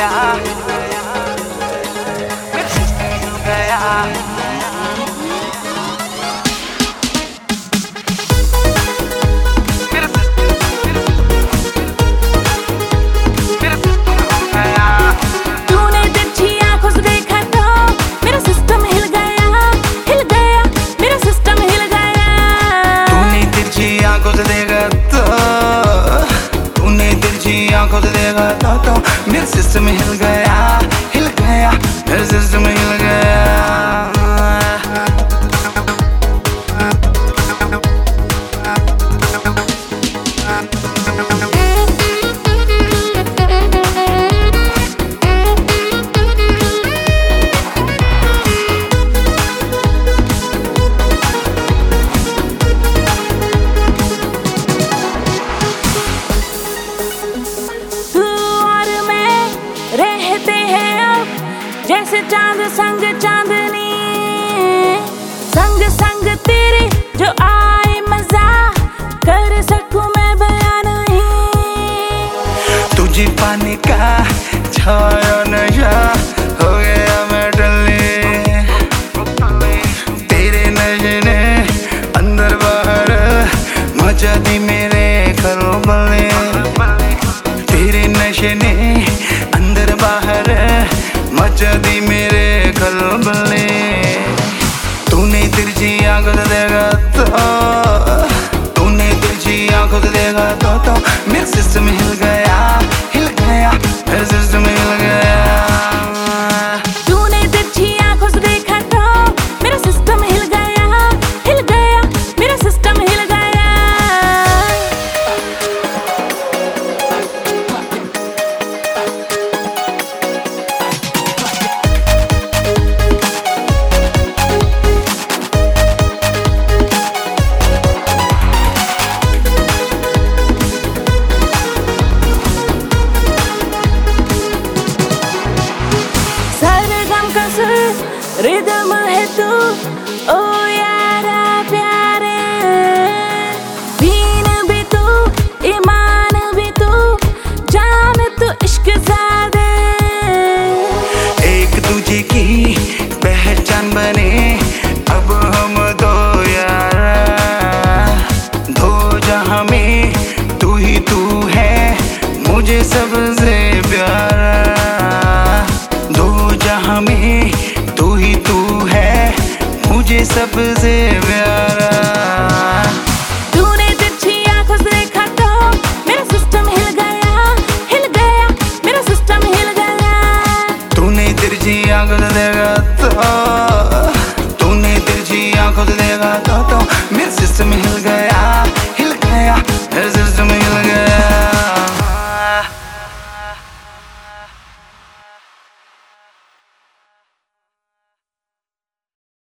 गया, मेरा सिस्टम हिल गया। आंखों से देखा तो मेरा सिस्टम हिल गया, हिल गया, मेरा सिस्टम हिल गया। जैसे चांद संग चांदनी, संग संग तेरे जो आए मजा, कर सकूं मैं बयान नहीं। तुझे पाने का छाया नशा हो गया मैं डले, तेरे नशे ने अंदर बाहर मचा दी मेरे खलबले, तेरे नशे ने अंदर बाहर मचा दी मेरे खलबले। तूने तिरछी आंखों से देखा तो, तूने तिरछी आंखों से देखा तो मेरा सिस्टम हिल गया, हिल गया, मेरा सिस्टम हिल गया। तूने तिरछी आंखों से देखा तो मेरा सिस्टम हिल गया, हिल गया, मेरा सिस्टम हिल गया। रिदम है तू ओ यारा प्यारे, दीन भी तू ईमान भी तू, जान तू इश्क ज़ादे। एक दूजे की पहचान बने अब हम दो यारा, दो जहां में तू ही तू है मुझे सबसे प्यारा, दो जहां में तू ही तू है मुझे सबसे प्यारा। तूने तिरछी आंखों से देखा तो मेरा सिस्टम हिल गया, हिल गया, मेरा सिस्टम हिल गया। तूने तिरछी आंखों से देखा तो, तूने तिरछी आंखों से देखा तो मेरा सिस्टम हिल गया, हिल गया, मेरा सिस्टम